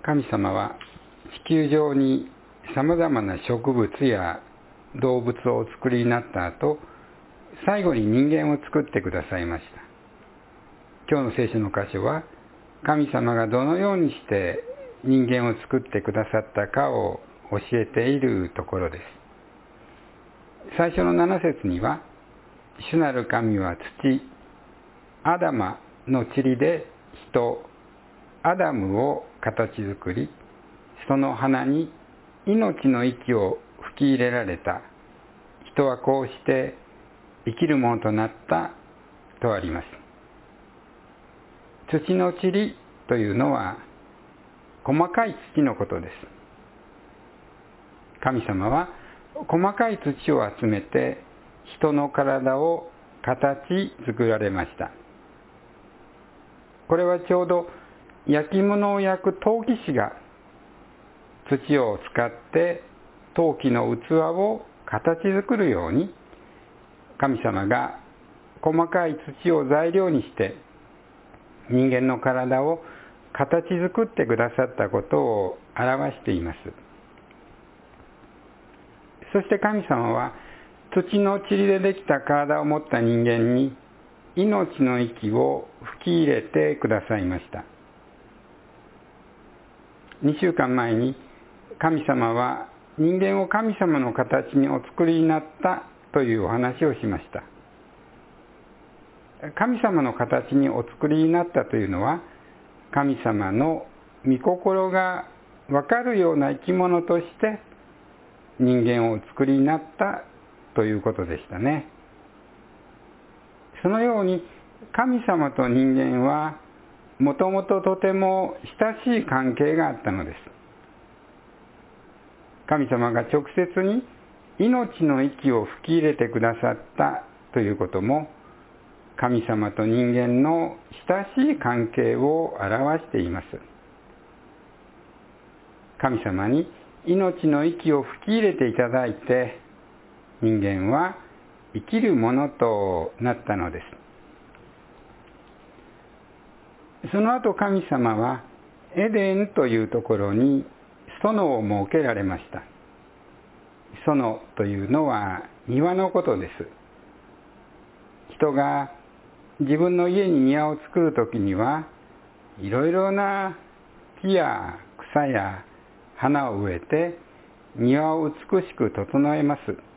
神様は地球上にさまざまな植物や動物をお作りになった後、最後に人間を作ってくださいました。今日の聖書の箇所は、神様がどのようにして人間を作ってくださったかを教えているところです。最初の7節には、主なる神は土、アダマの塵で人、アダムを形作り、その鼻に命の息を吹き入れられた。人はこうして生きるものとなったとあります。土の塵というのは細かい土のことです。神様は細かい土を集めて人の体を形作られました。これはちょうど焼き物を焼く陶器師が土を使って陶器の器を形作るように、神様が細かい土を材料にして人間の体を形作ってくださったことを表しています。そして神様は土の塵でできた体を持った人間に命の息を吹き入れてくださいました。2週間前に神様は人間を神様の形にお作りになったというお話をしました。神様の形にお作りになったというのは、神様の御心がわかるような生き物として人間をお作りになったということでしたね。そのように神様と人間はもともととても親しい関係があったのです。神様が直接に命の息を吹き入れてくださったということも、神様と人間の親しい関係を表しています。神様に命の息を吹き入れていただいて、人間は生きるものとなったのです。その後神様はエデンというところに園を設けられました。園というのは庭のことです。人が自分の家に庭を作るときには、いろいろな木や草や花を植えて庭を美しく整えます。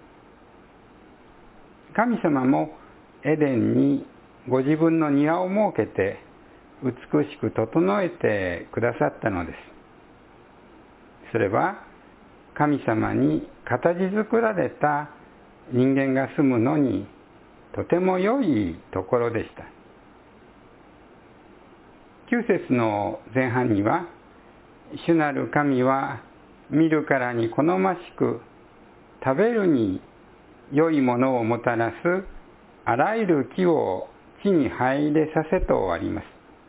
神様もエデンにご自分の庭を設けて美しく整えてくださったのです。それは神様に形作られた人間が住むのにとても良いところでした。9節の前半には、主なる神は見るからに好ましく、食べるに良いものをもたらすあらゆる木を地に生え入れさせとあります。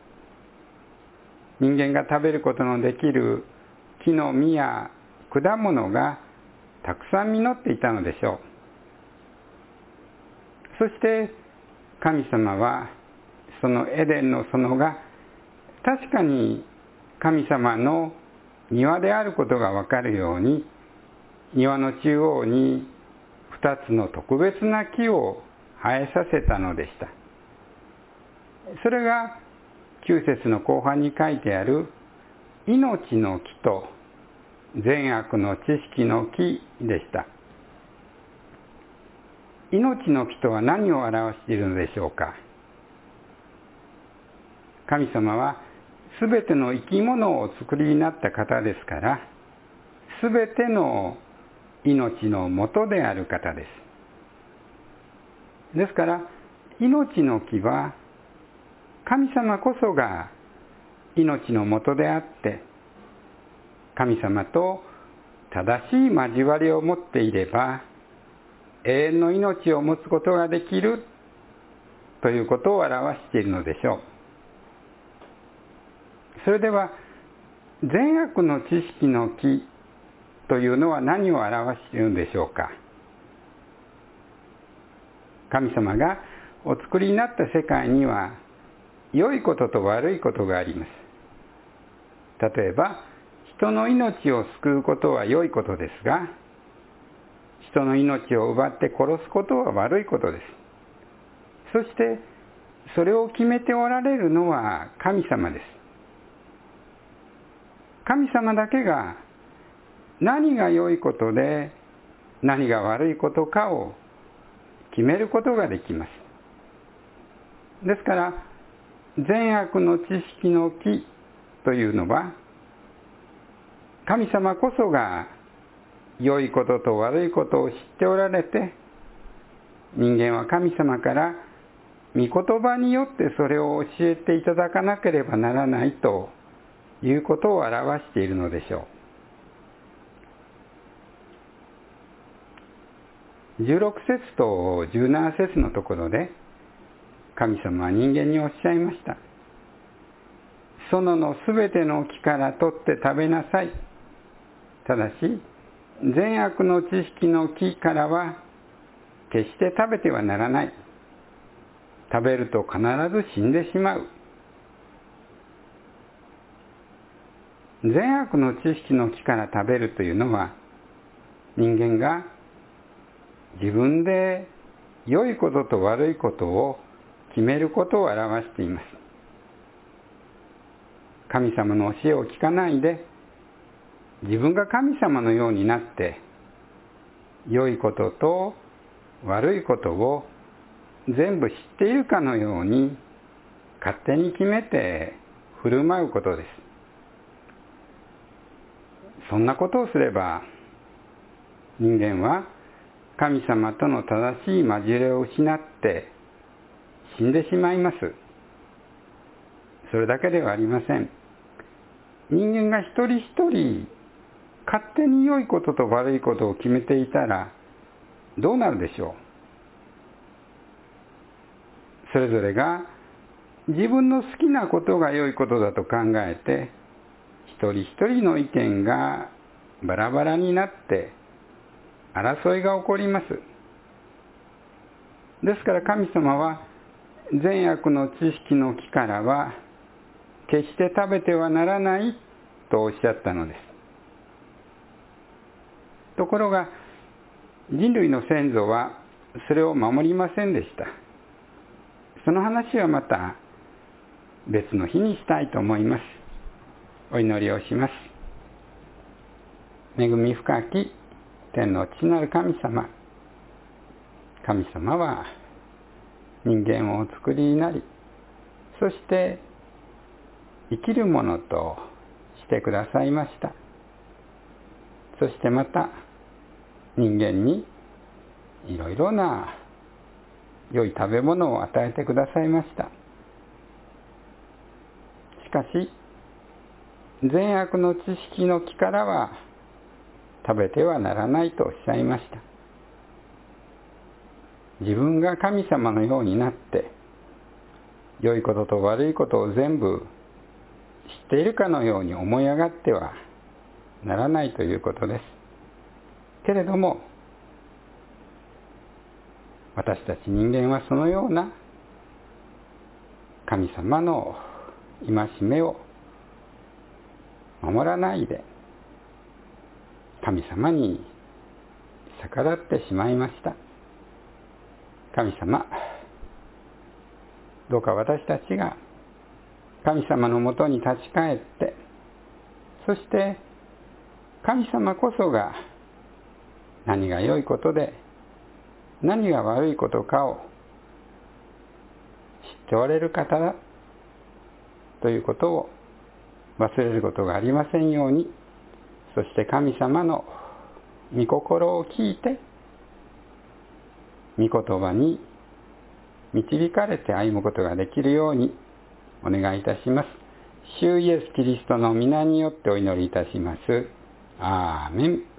人間が食べることのできる木の実や果物がたくさん実っていたのでしょう。そして神様はそのエデンの園が確かに神様の庭であることがわかるように、庭の中央に2つの特別な木を生えさせたのでした。それが9節の後半に書いてある命の木と善悪の知識の木でした。命の木とは何を表しているのでしょうか。神様はすべての生き物をお作りになった方ですから、すべての命の元である方です。ですから命の木は神様こそが命の元であって、神様と正しい交わりを持っていれば永遠の命を持つことができるということを表しているのでしょう。それでは善悪の知識の木というのは何を表しているのでしょうか。神様がお作りになった世界には良いことと悪いことがあります。例えば人の命を救うことは良いことですが、人の命を奪って殺すことは悪いことです。そしてそれを決めておられるのは神様です。神様だけが何が良いことで何が悪いことかを決めることができます。ですから善悪の知識の木というのは、神様こそが良いことと悪いことを知っておられて、人間は神様から御言葉によってそれを教えていただかなければならないということを表しているのでしょう。16節と17節のところで、神様は人間におっしゃいました。園のすべての木から取って食べなさい。ただし、善悪の知識の木からは決して食べてはならない。食べると必ず死んでしまう。善悪の知識の木から食べるというのは、人間が自分で良いことと悪いことを決めることを表しています。神様の教えを聞かないで、自分が神様のようになって、良いことと悪いことを全部知っているかのように勝手に決めて振る舞うことです。そんなことをすれば、人間は神様との正しい交わりを失って死んでしまいます。それだけではありません。人間が一人一人勝手に良いことと悪いことを決めていたらどうなるでしょう。それぞれが自分の好きなことが良いことだと考えて、一人一人の意見がバラバラになって争いが起こります。ですから神様は善悪の知識の木からは決して食べてはならないとおっしゃったのです。ところが人類の先祖はそれを守りませんでした。その話はまた別の日にしたいと思います。お祈りをします。恵み深き天の父なる神様、神様は人間をお作りになり、そして生きるものとしてくださいました。そしてまた人間にいろいろな良い食べ物を与えてくださいました。しかし善悪の知識の木からは食べてはならないとおっしゃいました。自分が神様のようになって良いことと悪いことを全部知っているかのように思い上がってはならないということです。けれども私たち人間はそのような神様の戒めを守らないで神様に逆らってしまいました。神様、どうか私たちが神様のもとに立ち返って、そして神様こそが何が良いことで何が悪いことかを知っておられる方だということを忘れることがありませんように、そして神様の御心を聞いて御言葉に導かれて歩むことができるようにお願いいたします。主イエスキリストの皆によってお祈りいたします。アーメン。